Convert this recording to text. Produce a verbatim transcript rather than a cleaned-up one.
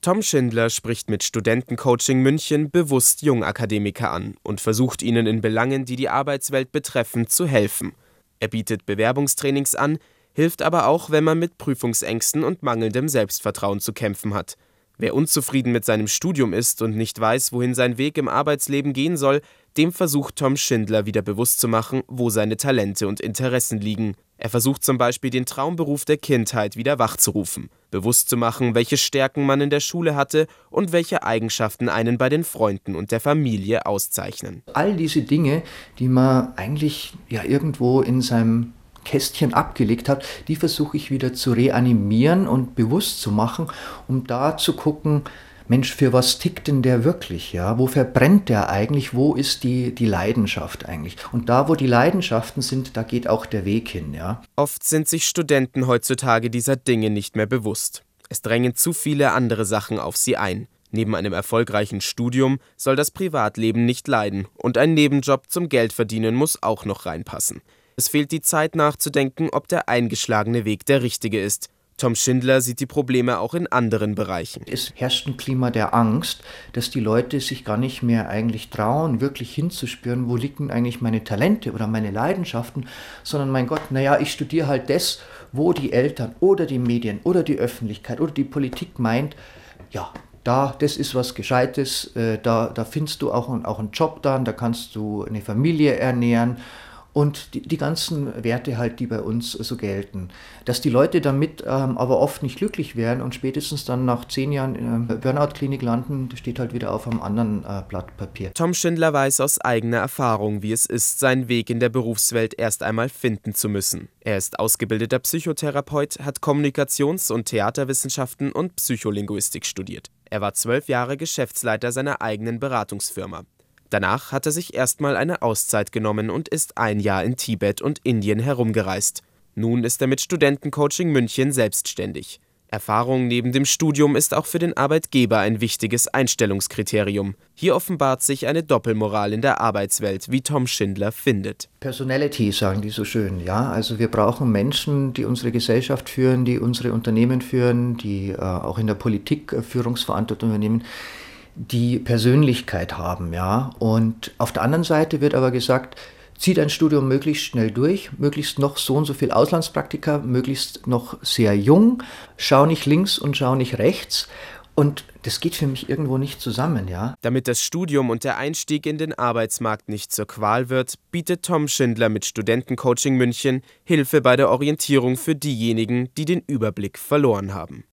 Tom Schindler spricht mit Studentencoaching München bewusst Jungakademiker an und versucht ihnen in Belangen, die die Arbeitswelt betreffen, zu helfen. Er bietet Bewerbungstrainings an, hilft aber auch, wenn man mit Prüfungsängsten und mangelndem Selbstvertrauen zu kämpfen hat. Wer unzufrieden mit seinem Studium ist und nicht weiß, wohin sein Weg im Arbeitsleben gehen soll, dem versucht Tom Schindler wieder bewusst zu machen, wo seine Talente und Interessen liegen. Er versucht zum Beispiel, den Traumberuf der Kindheit wieder wachzurufen, bewusst zu machen, welche Stärken man in der Schule hatte und welche Eigenschaften einen bei den Freunden und der Familie auszeichnen. All diese Dinge, die man eigentlich ja irgendwo in seinem Kästchen abgelegt hat, die versuche ich wieder zu reanimieren und bewusst zu machen, um da zu gucken, Mensch, für was tickt denn der wirklich? Ja? Wo verbrennt der eigentlich? Wo ist die, die Leidenschaft eigentlich? Und da, wo die Leidenschaften sind, da geht auch der Weg hin. Ja? Oft sind sich Studenten heutzutage dieser Dinge nicht mehr bewusst. Es drängen zu viele andere Sachen auf sie ein. Neben einem erfolgreichen Studium soll das Privatleben nicht leiden und ein Nebenjob zum Geldverdienen muss auch noch reinpassen. Es fehlt die Zeit nachzudenken, ob der eingeschlagene Weg der richtige ist. Tom Schindler sieht die Probleme auch in anderen Bereichen. Es herrscht ein Klima der Angst, dass die Leute sich gar nicht mehr eigentlich trauen, wirklich hinzuspüren, wo liegen eigentlich meine Talente oder meine Leidenschaften, sondern mein Gott, naja, ich studiere halt das, wo die Eltern oder die Medien oder die Öffentlichkeit oder die Politik meint, ja, da, das ist was Gescheites, äh, da, da findest du auch, auch einen Job dann, da kannst du eine Familie ernähren. Und die, die ganzen Werte halt, die bei uns so gelten. Dass die Leute damit ähm, aber oft nicht glücklich werden und spätestens dann nach zehn Jahren in der Burnout-Klinik landen, das steht halt wieder auf einem anderen äh, Blatt Papier. Tom Schindler weiß aus eigener Erfahrung, wie es ist, seinen Weg in der Berufswelt erst einmal finden zu müssen. Er ist ausgebildeter Psychotherapeut, hat Kommunikations- und Theaterwissenschaften und Psycholinguistik studiert. Er war zwölf Jahre Geschäftsleiter seiner eigenen Beratungsfirma. Danach hat er sich erstmal eine Auszeit genommen und ist ein Jahr in Tibet und Indien herumgereist. Nun ist er mit Studentencoaching München selbstständig. Erfahrung neben dem Studium ist auch für den Arbeitgeber ein wichtiges Einstellungskriterium. Hier offenbart sich eine Doppelmoral in der Arbeitswelt, wie Tom Schindler findet. Personality, sagen die so schön. Ja, also wir brauchen Menschen, die unsere Gesellschaft führen, die unsere Unternehmen führen, die äh, auch in der Politik äh, Führungsverantwortung übernehmen, die Persönlichkeit haben, ja. Und auf der anderen Seite wird aber gesagt, zieh dein Studium möglichst schnell durch, möglichst noch so und so viel Auslandspraktika, möglichst noch sehr jung, schau nicht links und schau nicht rechts. Und das geht für mich irgendwo nicht zusammen, ja. Damit das Studium und der Einstieg in den Arbeitsmarkt nicht zur Qual wird, bietet Tom Schindler mit Studentencoaching München Hilfe bei der Orientierung für diejenigen, die den Überblick verloren haben.